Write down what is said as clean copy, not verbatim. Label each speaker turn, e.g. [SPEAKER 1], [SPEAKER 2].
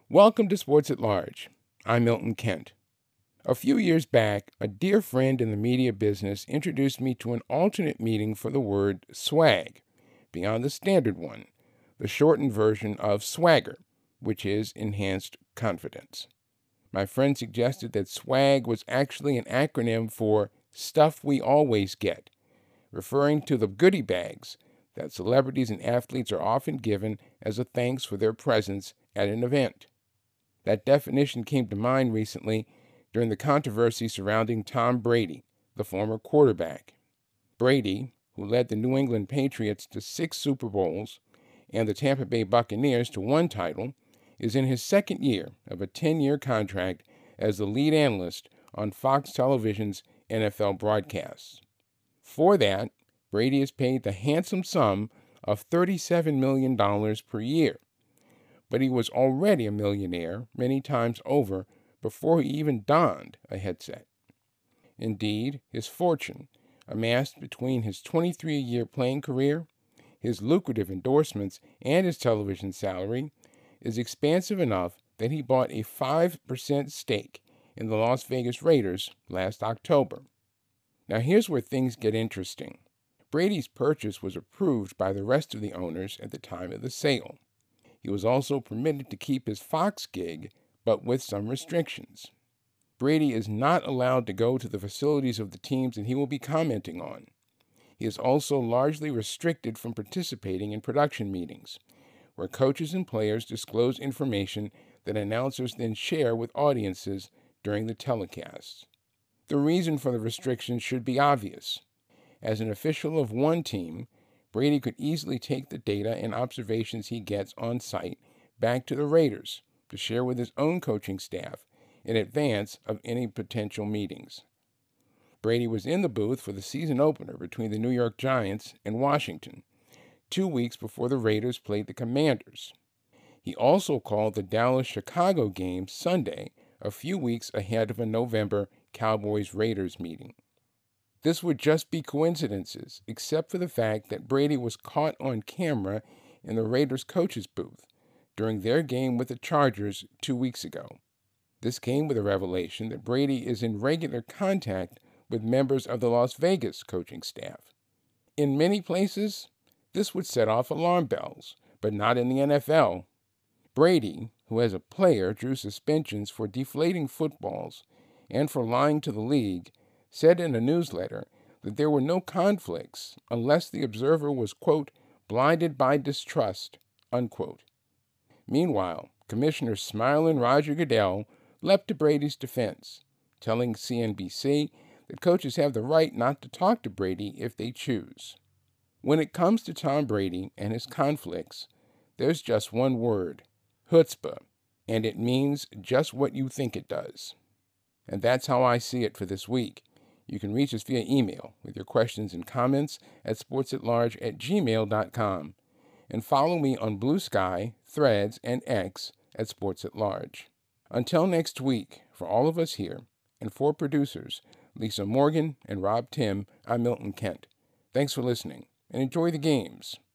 [SPEAKER 1] Welcome to Sports at Large. I'm Milton Kent. A few years back, a dear friend in the media business introduced me to an alternate meaning for the word swag, beyond the standard one, the shortened version of swagger, which is enhanced confidence. My friend suggested that swag was actually an acronym for stuff we always get, referring to the goodie bags that celebrities and athletes are often given as a thanks for their presence at an event. That definition came to mind recently during the controversy surrounding Tom Brady, the former quarterback. Brady, who led the New England Patriots to 6 Super Bowls and the Tampa Bay Buccaneers to 1 title, is in his second year of a 10-year contract as the lead analyst on Fox Television's NFL broadcasts. For that, Brady is paid the handsome sum of $37 million per year. But he was already a millionaire many times over before he even donned a headset. Indeed, his fortune, amassed between his 23-year playing career, his lucrative endorsements, and his television salary, is expansive enough that he bought a 5% stake in the Las Vegas Raiders last October. Now here's where things get interesting. Brady's purchase was approved by the rest of the owners at the time of the sale. He was also permitted to keep his Fox gig, but with some restrictions. Brady is not allowed to go to the facilities of the teams that he will be commenting on. He is also largely restricted from participating in production meetings, where coaches and players disclose information that announcers then share with audiences during the telecasts. The reason for the restrictions should be obvious. As an official of one team, Brady could easily take the data and observations he gets on site back to the Raiders to share with his own coaching staff in advance of any potential meetings. Brady was in the booth for the season opener between the New York Giants and Washington, 2 weeks before the Raiders played the Commanders. He also called the Dallas-Chicago game Sunday, a few weeks ahead of a November Cowboys-Raiders meeting. This would just be coincidences, except for the fact that Brady was caught on camera in the Raiders coach's booth during their game with the Chargers 2 weeks ago. This came with a revelation that Brady is in regular contact with members of the Las Vegas coaching staff. In many places, this would set off alarm bells, but not in the NFL. Brady, who as a player drew suspensions for deflating footballs and for lying to the league, said in a newsletter that there were no conflicts unless the observer was, quote, blinded by distrust, unquote. Meanwhile, Commissioner Smiling Roger Goodell leapt to Brady's defense, telling CNBC that coaches have the right not to talk to Brady if they choose. When it comes to Tom Brady and his conflicts, there's just one word, chutzpah, and it means just what you think it does. And that's how I see it for this week. You can reach us via email with your questions and comments at sportsatlarge@gmail.com. And follow me on Blue Sky, Threads, and X at Sports at Large. Until next week, for all of us here, and for producers Lisa Morgan and Rob Tim, I'm Milton Kent. Thanks for listening, and enjoy the games.